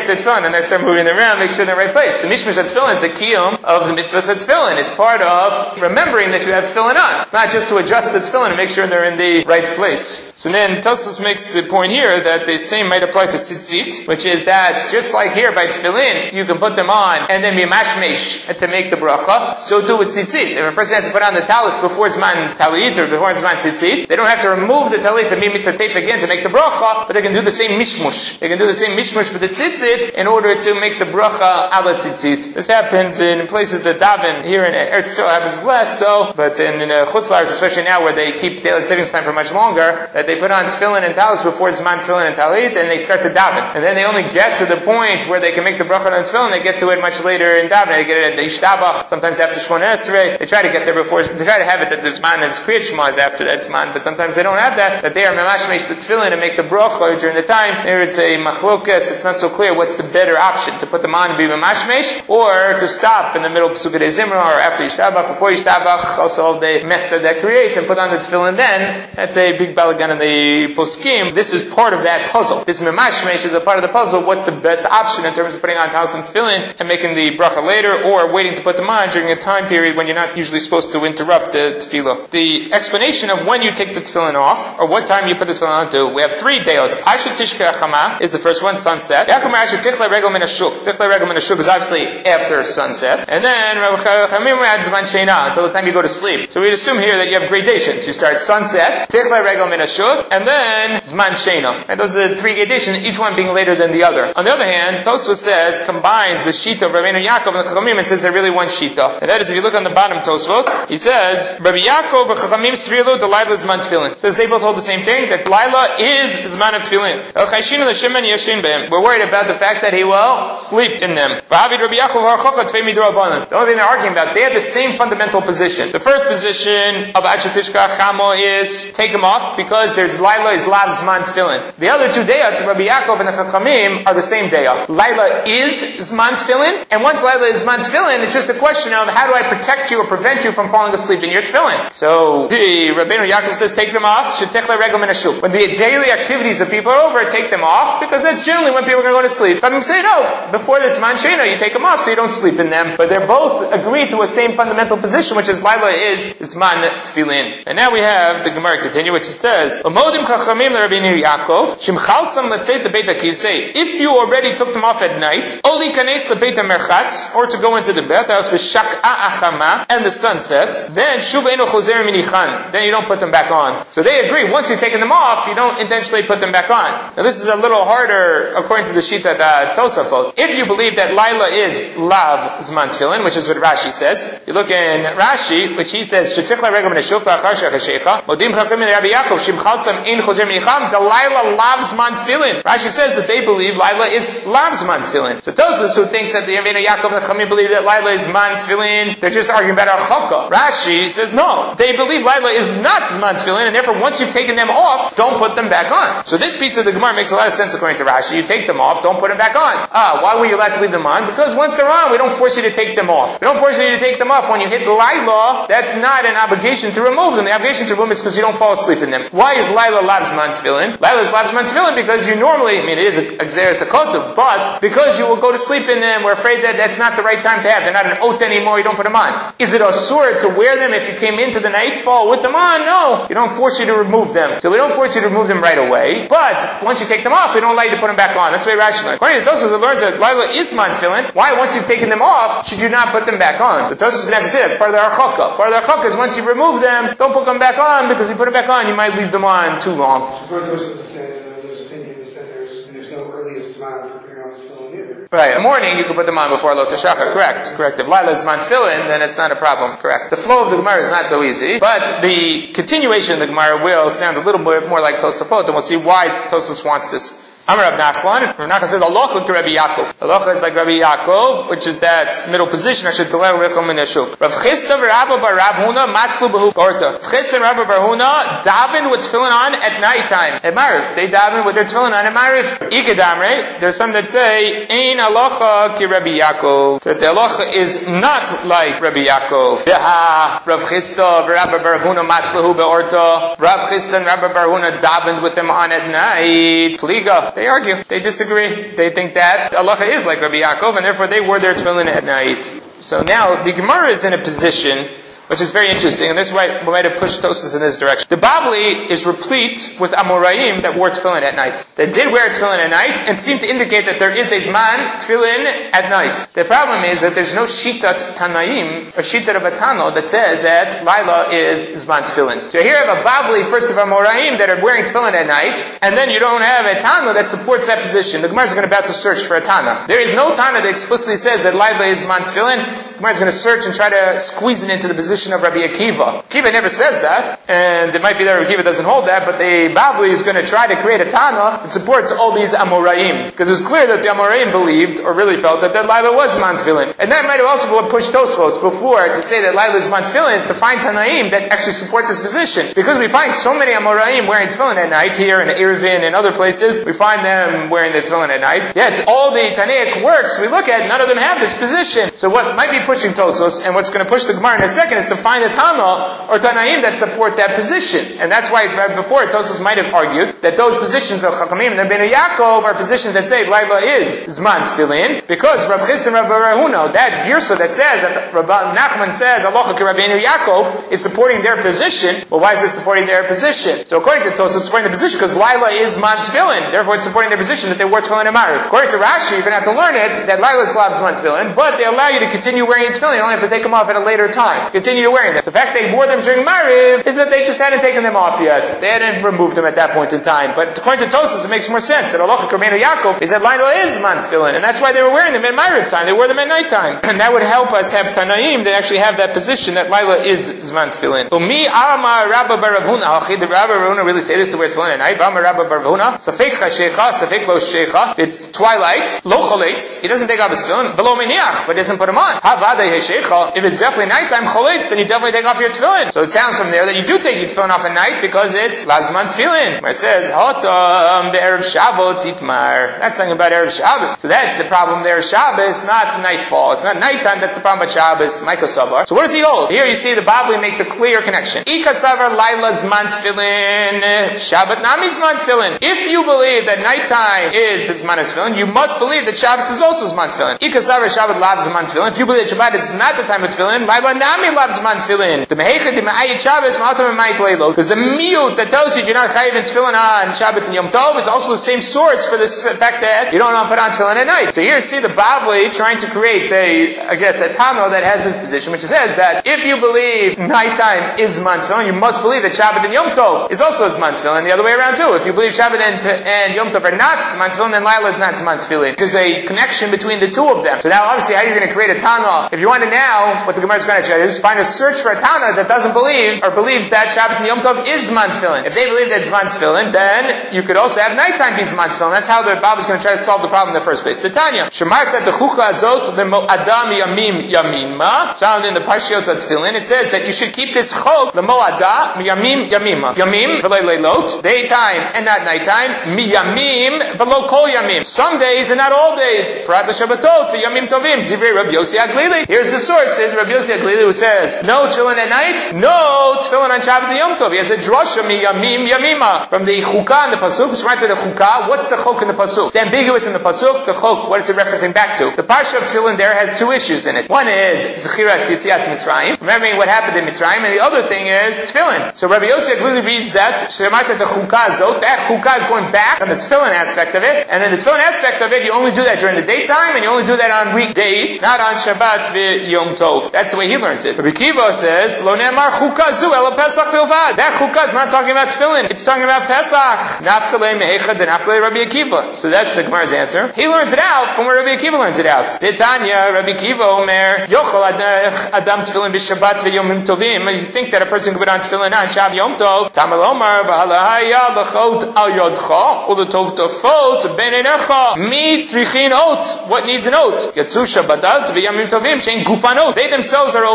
finish their tefillin and they start moving them around, make sure they're in the right place. The mishmash of tefillin is the kiyum of the mitzvah of tefillin. It's part of remembering that you have tefillin on. It's not just to adjust the tefillin and make sure they're in the right place. So then Tosfos makes the point here that the same might apply to tzitzit, which is that just like here by tefillin, you can put them on and then be mashmesh to make the bracha, so do with tzitzit. If a person has to put on the talis before Zman talit or before Zman tzitzit, they don't have to remove the talit to mimit the tape again to make the bracha, but they can do the same mishmush. They can do the same mishmush with the tzitzit in order to make the bracha ala tzitzit. This happens in places that daven. Here in Eretz Yisrael happens less so, but in, in uh, Chutz La'aretz, especially now where they keep daylight savings time for much longer, that they put on tefillin and talis before Zman tefillin and talit, and they start to daven. And then they only get to the point where they can make the bracha on tefillin, they get to it much later in daven. They get it at the Ishtabach, sometimes after Shmona Esrei. They try to get there before, they try to have it that the Zman and Kriyat Shema is after that Zman, but sometimes they don't have that, that they are memashmesh the tefillin and make the bracha during the time. There it's a machlokas, it's not so clear what's the better option, to put them on and be memashmesh, or to stop in the middle of Pesukei Zimra, or after Ishtabach, before Ishtabach, also all the mess that that creates, and put on the tefillin then. That's a big balagan in the poskim. This is part of that puzzle. This memashmesh is a part of the puzzle. What's the best option in terms of putting on talis and tefillin and making the bracha later, or waiting to put them on during a time period when you're not usually supposed to interrupt the tefillah. The explanation of when you take the tefillin off, or what time you put the tefillin on to, we have three dayot. Asher tishka chama is the first one, sunset. Yakum asher tichla regel min hashuk. Tichla regel min hashuk is obviously after sunset. And then Rabbi Chamim adds zman sheina, until the time you go to sleep. So we'd assume here that you have gradations. You start sunset, tichla regel min hashuk, and then zman sheina. And those are the three gradations, each one being later than the other. On the other hand, Tosfos says, combines the shita of Rabbeinu Yaakov and the Chachamim, and says they're really one shita. And that is, if you look on the bottom Tosfot, he says, Rabbi Yaakov and Chachamim svirlu de Laila zman tefillin. Says they both hold the same thing, that Laila is zman of tefillin. El chayshinu l'shemen yashin behem. We're worried about the fact that he will sleep in them. V'havid Rabbi Yaakov ha'chocha tvei midrabanan. The only thing they're arguing about, they have the same fundamental position. The first position of Asher Tishka Chamo is take them off because there's Laila is lav zman tefillin. The other two dayat, Rabbi Yaakov and the Chachamim, are the same dayat. Laila is zman tefillin, and once Laila is zman tefillin, it's just a question of how do I protect you or prevent you from falling asleep in your tefillin. So the Rabbeinu Yaakov says take them off. Shetechla regel min hashuk. When the daily activities of people are over, take them off because that's generally when people are going to go to sleep. Chachamim say no. Before the zman sheina, you take them off so you don't sleep in them. But they're both agree to a same fundamental position, which is Laila is zman tefillin. And now we have the Gemara continue, which says, "Umodim chachamim leRabbeinu Yaakov shimchaltzam letzeit lebeit hakisei." If you already took them off at night, oli kanes lebeit hamerchatz, or to go into the bed house with shak'a achama and the sunset, then shuv eino chozer minichan. Then you don't put them back on. So they agree. Once you've taken them off, you don't intentionally put them back on. Now this is a little harder according to the shita that Tosafot. If you believe that Laila is lav zman tefillin, which is what Rashi says, you look in Rashi, which he says shetichla regel min hashuk la'achar shechashecha modim chachamim Rabbi Yaakov shimchaltzam ein chozer minichan da Laila lav zman tefillin. Rashi says that they believe Laila is lav zman tefillin. So Tosafos who thinks that the Rabbeinu Yaakov and the Chachamim believe that Laila is zman tefillin, they're just arguing about our chokka. Rashi says no, they believe Laila is not zman tefillin, and therefore once you've taken them off, don't put them back on. So this piece of the Gemara makes a lot of sense according to Rashi. You take them off, don't put them back on. Ah, why were you allowed to leave them on? Because once they're on, we don't force you to take them off. We don't force you to take them off. When you hit Laila, that's not an obligation to remove them. The obligation to remove them is because you don't fall asleep in them. Why is Laila lav zman tefillin? Laila is lav zman tefillin because you normally, I mean it is a xeris akotu, but because you will go to sleep in them, we're afraid that that's not the right time to have. They're not an ot anymore, you don't put them on. Is it asur to wear them if you came into the nightfall with them on? No. We don't force you to remove them. So we don't force you to remove them right away, but once you take them off, we don't allow you to put them back on. That's very rational. According to Tosfos, it learns that Laila is zman tefillin. Why, once you've taken them off, should you not put them back on? The Tosfos is going to have to say that's part of their archaka. Part of their archaka is once you remove them, don't put them back on, because if you put them back on, you might leave them on too long. Right. In the morning, you can put them on before Lot HaShachar. Correct. Correct. If Laila is zman tefillin, then it's not a problem. Correct. The flow of the Gemara is not so easy, but the continuation of the Gemara will sound a little bit more like Tosafot, and we'll see why Tosafos wants this. Amar Rav Nachman. Rav Nachman says, Alocha to Rabbi Yaakov. Alocha is like Rabbi Yaakov, which is that middle position. I should tell you Rechom in Ashuk. Rav Chisda Rabba Bar Rav Huna Matzlu Behu Orta. Rav Chisda and Rabba Bar Huna daven with tefillin on at night time. At Marif. They daven with their tefillin on at Marif. Ikedamre. There's some that say, Ein Alocha ki Rabbi Yaakov. That the Alocha is not like Rabbi Yaakov. Yaha. Rav Chisda Rabba Bar Huna Matzlu Behu Orta. Rav Chisda and Rabba Bar Huna davened with them on at night. Pliga. They argue. They disagree. They think that halacha is like Rabbi Yaakov, and therefore they wore their tefillin at night. So now the Gemara is in a position which is very interesting, and this is why we might have pushed Tosfos in this direction. The Bavli is replete with Amoraim that wore tefillin at night. They did wear tefillin at night and seem to indicate that there is a Zman tefillin at night. The problem is that there's no Shitat Tanaim, or Shitat Rabatano, that says that Laila is Zman tefillin. So here you have a Bavli, first of Amoraim, that are wearing tefillin at night, and then you don't have a Tana that supports that position. The Gemara is going to about to search for a Tana. There is no Tana that explicitly says that Laila is Zman tefillin. The Gemara is going to search and try to squeeze it into the position of Rabbi Akiva. Akiva never says that, and it might be that Rabbi Akiva doesn't hold that, but the Bavli is going to try to create a Tana that supports all these Amoraim, because it was clear that the Amoraim believed, or really felt, that that Laila was Zman tefillin. And that might have also pushed Tosfos before to say that Laila is Zman tefillin, is to find Tanaim that actually support this position. Because we find so many Amoraim wearing tefillin at night, here in Eruvin and other places, we find them wearing the tefillin at night. Yet, all the Tanaic works we look at, none of them have this position. So what might be pushing Tosfos, and what's going to push the Gemara in a second, is to find a Tana or Tanaim that support that position. And that's why before Tosfos might have argued that those positions of Chachamim and Rabbeinu Yaakov are positions that say Laila is Zman tefillin, because Rav Chisda and Rav Barahuna, that Girsa that says, that Rav Nachman says, Alocha ke Rabbeinu Yaakov, is supporting their position. Well, why is it supporting their position? So according to Tosfos, it's supporting the position because Laila is Zman tefillin, therefore it's supporting their position that they wore tefillin and Mariv. According to Rashi, you're going to have to learn it, that Laila is Lav Zman tefillin, but they allow you to continue wearing tefillin, you only have to take them off at a later time. Continue wearing them. So the fact they wore them during Mariv is that they just hadn't taken them off yet. They hadn't removed them at that point in time. But according to Tosfos, it makes more sense that Allah Rabbeinu Yaakov is that Laila is Zman tefillin, and that's why they were wearing them at Mariv time. They wore them at night time. And that would help us have Tanaim that actually have that position that Laila is Zman tefillin. Umi Amar Rabba Bar Rav Huna. Did Rabba Bar Huna really say this to wear tefillin at night? Amar Rabba Bar Rav Huna. Safek chashecha, safek lo shecha. It's twilight. Lo choletz. He doesn't take off his tefillin. Velo meniach, but doesn't put them on. Havada heshecha. If it's definitely nighttime choletz, then you definitely take off your tefillin. So it sounds from there that you do take your tefillin off at night because it's Lazman tefillin. Where it says, Hotam the Erev Shabbat Titmar. That's talking about Erev Shabbos. So that's the problem there. Shabbos, not nightfall. It's not nighttime, that's the problem about Shabbos. Micah Savar. So what does he hold? Here you see the Bavli make the clear connection. Ika Savar Laila Zman tefillin. Shabbat Nami Zman tefillin. If you believe that nighttime is the Zman tefillin, you must believe that Shabbos is also Zman tefillin. Ika Savar Shabbat Lav Zman tefillin. If you believe that Shabbat is not the time of tefillin, Laila Nami Lav Zman tefillin. The Mehechet, the Ma'ayit Shabbos, because the miyut that tells you you're not chayiv in tefillin on Shabbat and Yom Tov is also the same source for the fact that you don't want to put on tefillin at night. So here you see the Bavli trying to create a, I guess, a Tano that has this position, which says that if you believe nighttime is Zman tefillin, you must believe that Shabbat and Yom Tov is also Zman tefillin, the other way around too. If you believe Shabbat and, and Yom Tov are not Zman tefillin, then Laila is not Zman tefillin. There's a connection between the two of them. So now obviously how you're going to create a Tana, if you want to now, what the Gemara is going to try to do is find a search for a Tana that doesn't believe or believes that Shabbos and Yom Tov is Zman tefillin. If they believe that it's Zman tefillin, then you could also have nighttime be Zman tefillin. That's how the Bab is going to try to solve the problem in the first place. The Tanya, Shemarta techucha azot lemo adam yamim yamima. It's found in the Parshiot of Tefillin. It says that you should keep this chok lemo ada yamim yamima. Yamim v'lo leilot, daytime and not nighttime. Miyamim v'lo kol yamim. Some days and not all days. Prat l'shabbatot v'yamim tovim. Divrei Rabbi Yossi Aglili. Here's the source. There's Rabbi Yossi Aglili who says no tefillin at night, no tefillin on Shabbos and Yom Tov. He has a drosha miyamim yamima from the chukah in the pasuk. It's right to the chukah. What's the chok in the pasuk? It's ambiguous in the pasuk. The chok, what is it referencing back to? The parsha of Tefillin there has two issues in it. One is Zechirat Yetziat Mitzrayim, remembering what happened in Mitzrayim, and the other thing is Tefillin. So Rabbi Yossi Aglili reads that Shemata the chukah zot. That chukah is going back on the Tefillin aspect of it, and in the Tefillin aspect of it, you only do that during the daytime, and you only do that on weekdays, not on Shabbat v'Yom Tov. That's the way he learns it. Rabbi Kiva says Lo ne'emar chukah zu ela Pesach bilvad. That chukah is not talking about Tefillin. It's talking about Pesach. Nafkalei me'echad and nafkalei Rabbi Akiva. So that's the Gemara's answer. He learns it out from where Rabbi Akiva learns it out. Titanya, Rabbi Akiva Omer, Yochel Adam Tefillin b'Shabbat v'Yomim Tovim. You think that a person could put on Tefillin on Shabbat Yom Tov. Tamal Omar, B'halahaya l'chot al yodcha, u'letov tofot ben enecha. Mi tzrichin ot. What needs an ot? Yatzu Shabbatat v'Yomim Tovim shein gufanot. They themselves are otot. And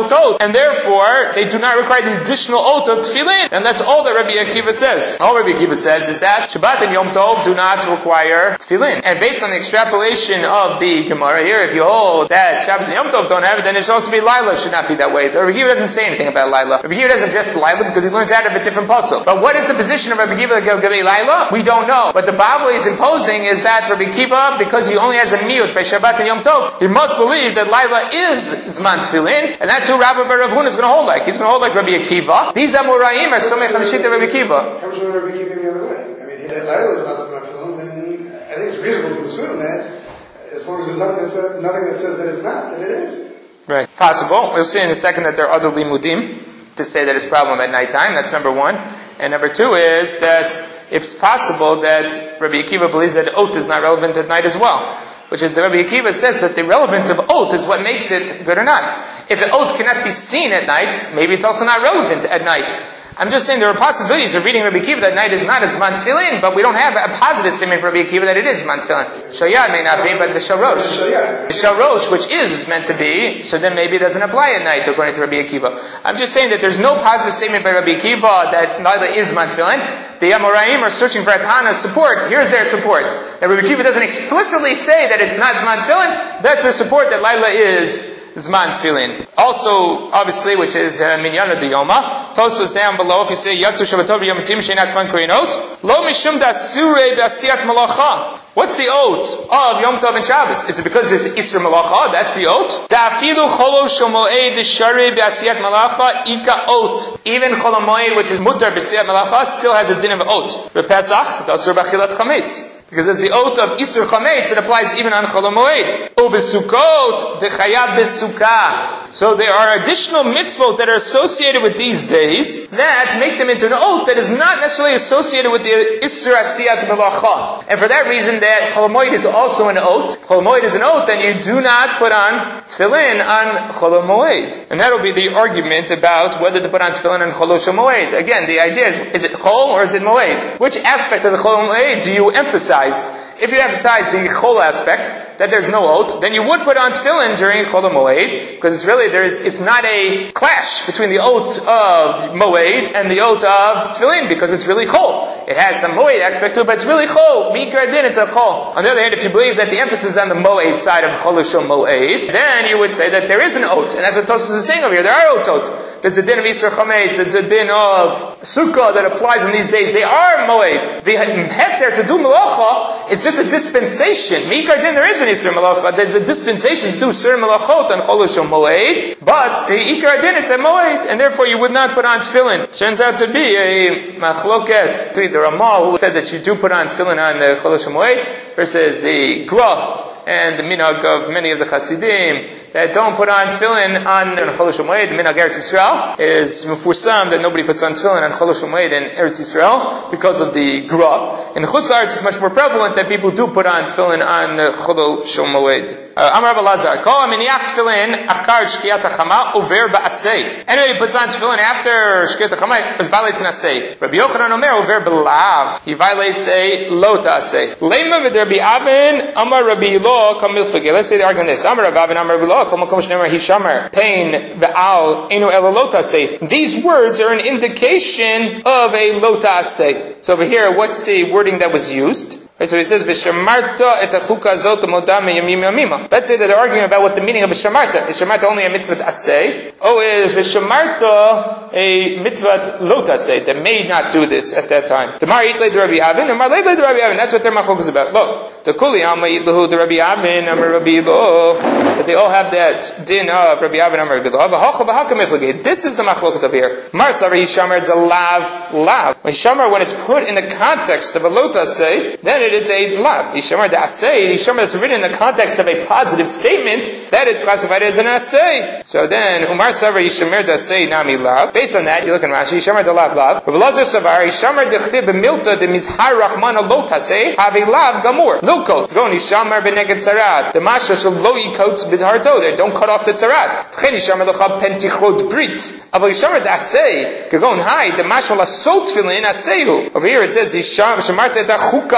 and therefore they do not require the additional oath of tefillin. And that's all that Rabbi Akiva says. All Rabbi Akiva says is that Shabbat and Yom Tov do not require tefillin. And based on the extrapolation of the Gemara here, if you hold that Shabbos and Yom Tov don't have it, then it should also be Laila should not be that way. Rabbi Akiva doesn't say anything about Laila. Rabbi Akiva doesn't address the Laila because he learns out of a different puzzle. But what is the position of Rabbi Akiva Gabi Laila? We don't know. But the Bavli is imposing is that Rabbi Akiva, because he only has a miyut by Shabbat and Yom Tov, he must believe that Laila is Zman Tefillin, and that's who Rabbi Bar Rav Huna is going to hold like. He's going to hold like Rabbi Akiva. These Amoraim are Somech on the sheet of Rabbi Akiva. How much would Rabbi Akiva the other way? I mean, if Laila is not Zman Tefillin, then I think it's reasonable to assume that as long as there's nothing that says, nothing that, says that it's not, then it is. Right. Possible. We'll see in a second that there are other limudim to say that it's a problem at nighttime. That's number one. And number two is that it's possible that Rabbi Akiva believes that oath is not relevant at night as well. Which is that Rabbi Akiva says that the relevance of oath is what makes it good or not. If an oath cannot be seen at night, maybe it's also not relevant at night. I'm just saying there are possibilities of reading Rabbi Akiva that night is not as Zman Tefillin, but we don't have a positive statement for Rabbi Akiva that it is Zman Tefillin. Shayat may not be, but the Sharosh. The Sharosh, which is meant to be, so then maybe it doesn't apply at night according to Rabbi Akiva. I'm just saying that there's no positive statement by Rabbi Akiva that Laila is Zman Tefillin. The Amoraim are searching for Atana's support. Here's their support. That Rabbi Akiva doesn't explicitly say that it's not Zman Tefillin. That's their support that Laila is Zman Tefillin. Also, obviously, which is uh, Minyana Diyoma. Tosfos down below, if you say Yatzu Shabbatov Yom Tim Sheinat Zman Korinot, Lo Mishum Dasure B'Asiyat Malacha. What's the oath of Yom Tov and Shabbos? Is it because there's Isser Malacha? That's the oath. Da'afilu Cholo Shomoed Shari B'Asiyat Malacha Ika oath. Even Cholo Moed, which is Mutar B'Asiyat Malacha, still has a din of oath. B'Pesach, Dasur B'Achilat Chametz. Because as the oath of Isur Chametz, it applies even on Chol HaMoed. Ubesukot, Dechayav Besukah. So there are additional mitzvot that are associated with these days that make them into an oath that is not necessarily associated with the Isur Asiyat Melacha. And for that reason, that Chol HaMoed is also an oath. Chol HaMoed is an oath, and you do not put on tefillin on Chol HaMoed. And that will be the argument about whether to put on tefillin on Chol HaMoed. Again, the idea is, is it Chol or is it Moed? Which aspect of the Chol HaMoed do you emphasize? If you emphasize the chol aspect, that there's no oath, then you would put on tefillin during chol moed, because it's really, there is, it's not a clash between the oath of moed and the oath of tefillin, because it's really chol. It has some moed aspect to it, but it's really chol. Mikra din, it's a chol. On the other hand, if you believe that the emphasis is on the moed side of chol moed, then you would say that there is an oath, and that's what Tosfos is saying over here. There are oathot. There's the din of Isur Chametz, there's the din of Sukkah that applies in these days. They are moed. The heter to do melacha is just a dispensation. Mikar din, there is an Isur Malacha. There's a dispensation to do Sur Malachot on Chol Moed, but the Ikar din, it's a Moed, and therefore you would not put on tefillin. Turns out to be a machloket between the Ramah, who said that you do put on tefillin on the Chol Moed, versus the Gra and the minhag of many of the Hasidim that don't put on tefillin on Chol Moed. The minhag Eretz Yisrael is mefursam that nobody puts on tefillin on Chol Moed in Eretz Yisrael because of the Gra. In the Chutz La'aretz, it's much more prevalent that people do put on tefillin on Chol Moed. Amar Rabbi Lazar, Kol aminiach tefillin achar shkiyat hachama over ba'asei. Anybody puts on tefillin after shkiyat hachama, it violates an asei. Rabbi Yochanan Omer over belav, he violates a lo ta'asei. Leima v'derbi Avin, Amar Rabbi Lo kamil figay. Let's say the argument is Amar Rabbi Avin, Amar Rabbi Lo, kol makom shneimar hishamar, pain ve'al enu ela lo ta'asei. These words are an indication of a lo ta'asei. So over here, what's the wording that was used? Right, so he says, "V'shamarta et ha'chuka zot modam yamim yamima." Let's say that they're arguing about what the meaning of v'shamarta is. Shamarta only a mitzvah asay, or is v'shamarta a mitzvah lo tasay that may not do this at that time? Tamar yitlei d'Rabbi Avin, or mar leitlei d'Rabbi Avin. That's what their machlok is about. Look, the kuli alma yitlahu d'Rabbi Avin, amar Rabbi Lo, that they all have that din of Rabbi Avin, amar Rabbi Lo. V'hacha v'haka miflagei. This is the machlok over here. Mar savar hishamar delav lav. When hishamar, when it's put in the context of a lo tasay, then it it's a lav. Yishamar da'asei, Yishamar that's written in the context of a positive statement, that is classified as an asei. So then, Umar Savar Yishamar da'asei nami lav. Based on that, you look in Rashi, Yishamar da'lav lav. Rabbi Lazar Savar, Yishamar da'chtib b'milta de'mizhar rachmana lo tasei, havi lav gamur. Lilkol. Gon Yishamar b'neged tzarat. Demasha shal lo yikotz b'dharto. There, don't cut off the tzarat. V'chen Yishamar l'chav pentichot brit. Aval Yishamar da'asei, kagon hai, demasha la sot filin aseihu. Over here it says, Yishamar ta'chuka hazot.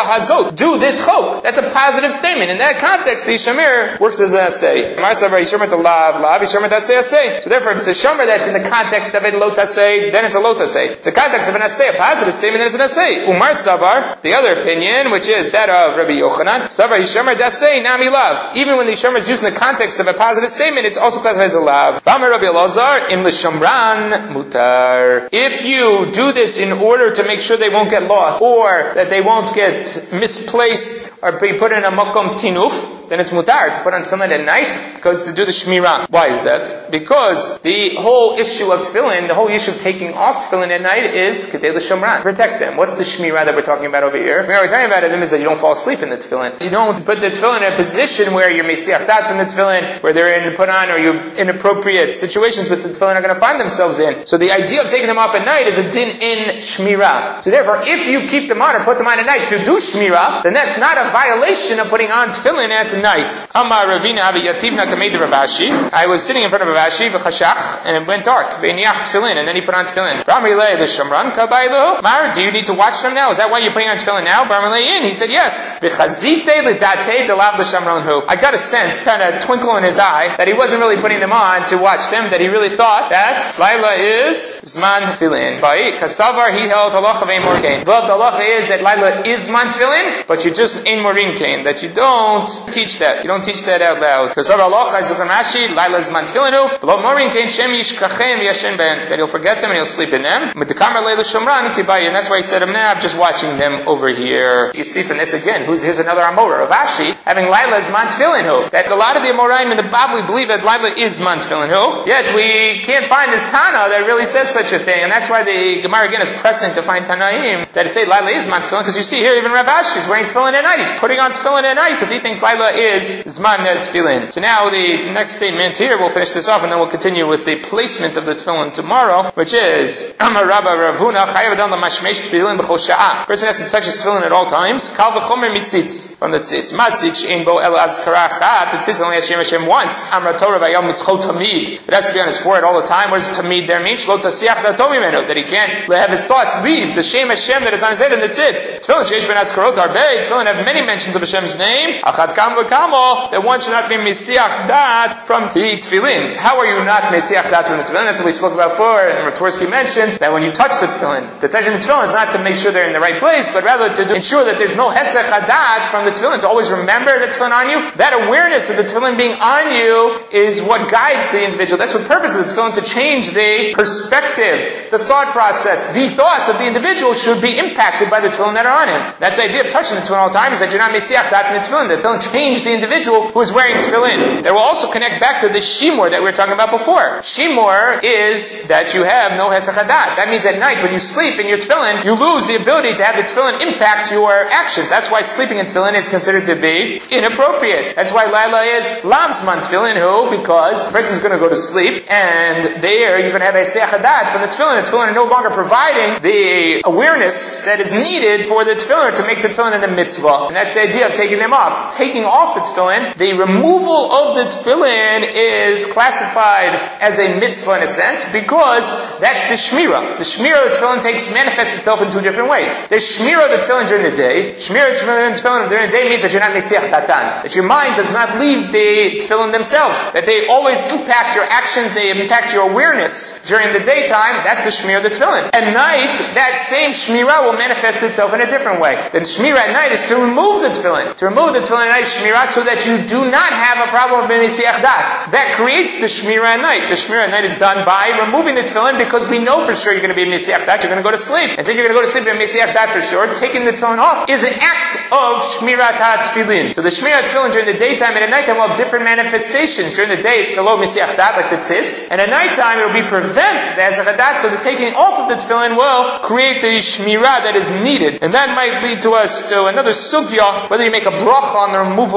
chok. Do this chok. That's a positive statement. In that context, the Yishamir works as an assay. Mar Savar Yishamir to lav, lav, Yishamir to assay, assay. So therefore, if it's a shomer that's in the context of a lo tasei, then it's a lo tasei. It's a context of an assay, a positive statement, then it's an assay. Umar Savar, the other opinion, which is that of Rabbi Yochanan, Savar Yishamir to assay, nami lav. Even when the Yishamir is used in the context of a positive statement, it's also classified as a lav. V'amar Rabbi Elazar, im l'shamran mutar. If you do this in order to make sure they won't get lost, or that they won't get misplaced, or be put in a makom tinuf, then it's mutar to put on tefillin at night, because to do the shmirah. Why is that? Because the whole issue of tefillin, the whole issue of taking off tefillin at night is kedei l'shamran, protect them. What's the shmirah that we're talking about over here? What we're talking about it is that you don't fall asleep in the tefillin. You don't put the tefillin in a position where you're mesiach dat from the tefillin, where they're in put on, or you inappropriate situations with the tefillin are going to find themselves in. So the idea of taking them off at night is a din in shmirah. So therefore, if you keep them on or put them on at night to do shmirah, then that's not a violation of putting on tefillin at night. Amar Ravina Abiyativna Kameid Ravashi. I was sitting in front of Ravashi, v'chashach, and it went dark. V'iniach tefillin, and then he put on tefillin. B'amrilei the shamran kabaylo. Mar, do you need to watch them now? Is that why you're putting on tefillin now? B'amrilei in. He said yes. V'chazite l'datei delav l'shamran hu. I got a sense, kind of twinkle in his eye, that he wasn't really putting them on to watch them, that he really thought that Laila is Zman Tefillin. By Kasavar, he held halacha ve'in mor kain. But the halacha is that Laila is Zman Tefillin, but you just in morin kain, that you don't teach that. You don't teach that out loud. Kasavar halacha is Rashi, Laila Zman Tefillinu, v'lo morin kain shem yishkachem v'yashin ben. That he'll forget them and he'll sleep in them. Medekamer Laila Shomran kibai, and that's why he said, I'm now just watching them over here. You see from this again, who's here's another Amora of Ashi having Laila Zman Tefillinu. That a lot of the Amoraim and the Bavli believe that Laila is Zman Tefillinu. Yet we can't find this Tana that really says such a thing, and that's why the Gemara again is pressing to find Tanaim that say Laila is Zman Tefillin, because you see here even Rav Ashi is wearing tefillin at night. He's putting on tefillin at night because he thinks Laila is Zman Tefillin. So now the next statement here, we'll finish this off and then we'll continue with the placement of the tefillin tomorrow, which is Amar Rabba Rav Huna Chayav Adam Lamashmesh Tefillin B'chol Sha'ah. Person has to touch his tefillin at all times. Kal v'chomer mitzitz, from the tzitz. Matzitz ein bo el azkara achat. The tzitz only has Shem Hashem once. Amar Torah v'yom mitzchol tamid. It has to be on his forehead all the time. What does tamid there mean? Shlo tasiach dato mimenu, that he can't have his thoughts leave the Shem Hashem that is on his head in the tzitz. Tefillin sheish ben azkarot arbei. Tefillin have many mentions of Hashem's name. Achat kam v'kamo, that one should not be mesiach dat from the tefillin. How are you not mesiach dat from the tefillin? That's what we spoke about before, and Ratorsky mentioned that when you touch the tefillin, the touching the tefillin is not to make sure they're in the right place, but rather to ensure that there's no hesech hadat from the tefillin, to always remember the tefillin on you. That awareness of the tefillin being on you is what guides the individual. That's what purpose of the tefillin, to change the perspective, the thought process. The thoughts of the individual should be impacted by the tefillin that are on him. That's the idea of touching the tefillin all the time, is that you're not mesiach dat in the tefillin. The tefillin change the individual who is wearing tefillin. That will also connect back to the shimur that we were talking about before. Shimur is that you have no hesach hadat. That means at night when you sleep in your tefillin, you lose the ability to have the tefillin impact your actions. That's why sleeping in tefillin is considered to be inappropriate. That's why Laila is lamzman tefillin, who, because the person's going to go to sleep, and there you're going to have a hesach hadat from the tefillin. The tefillin are no longer providing the awareness that is needed for the tefillin to make the tefillin in the mitzvah. And that's the idea of taking them off. Taking off the tefillin, the removal of the tefillin is classified as a mitzvah in a sense, because that's the shmirah. The shmirah of the tefillin takes, manifests itself in two different ways. There's shmirah of the tefillin during the day. Shmirah of the tefillin during the day means that you're not mesiach datan. That your mind does not leave the tefillin themselves. That they always impact your actions, they impact your awareness during the daytime. That's the shmirah of the tefillin. At night, that same shmirah will manifest itself in a different way. Then shmirah at night is to remove the tefillin. To remove the tefillin at night is shmirah, so that you do not have a problem with mesiach dat. That creates the shmirah at night. The shmirah at night is done by removing the tefillin, because we know for sure you're going to be mesiach dat. You're going to go to sleep. And since you're going to go to sleep and mesiach dat for sure, taking the tefillin off is an act of shmirat ha-tefillin. So the shmirat tefillin during the daytime and at nighttime will have different manifestations. During the day it's the lo mesiach dat, like the tzitz, and at nighttime it will be prevent the hesach hadat. So the taking off of the tefillin will create the shmirah that is needed, and that might lead to us to another sugya, whether you make a bracha on the removal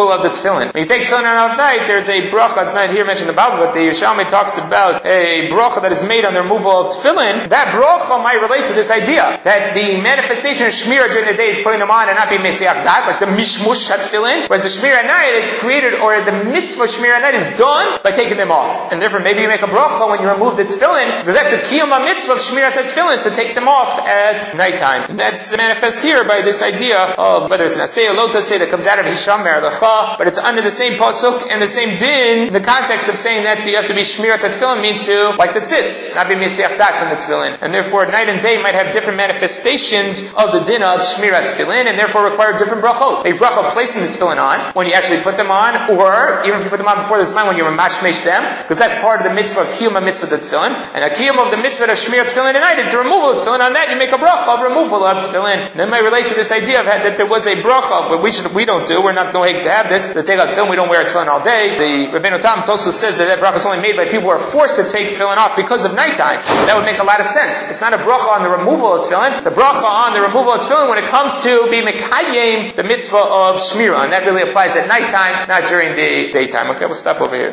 removal of the tefillin. When you take tefillin out at night, there's a bracha. It's not here mentioned in the Bible, but the Yerushalmi talks about a bracha that is made on the removal of tefillin. That bracha might relate to this idea that the manifestation of shmira during the day is putting them on and not being mesiach dat, like the mishmush tefillin, whereas the shmira at night is created, or the mitzvah shmira at night is done by taking them off. And therefore, maybe you make a bracha when you remove the tefillin, because that's the kiyum mitzvah of shmirat tefillin, is to take them off at nighttime. And that's manifest here by this idea of whether it's an asay or lo tasay that comes out of hisham me'arlecha, but it's under the same pasuk and the same din. The context of saying that you have to be shmirat tefillin means to, like the tzitz, not be mesiach dat from the tefillin. And therefore, night and day might have different manifestations of the din of shmirat tefillin, and therefore require different brachot. A bracha placing the tefillin on, when you actually put them on, or even if you put them on before this time, when you mashmesh them, because that's part of the mitzvah of kiyum mitzvah the tefillin, and a kiyum of the mitzvah of shmirat tefillin at night is the removal of tefillin. On that, you make a bracha of removal of tefillin. And that might relate to this idea of that there was a bracha, but we should we don't do. We're not noheg to have this. The take out tefillin, we don't wear a tefillin all day. The Rabbeinu Tam Tosfos says that that bracha is only made by people who are forced to take tefillin off because of nighttime. That would make a lot of sense. It's not a bracha on the removal of tefillin. It's a bracha on the removal of tefillin when it comes to be mekayim, the mitzvah of shmira, and that really applies at nighttime, not during the daytime. Okay, we'll stop over here.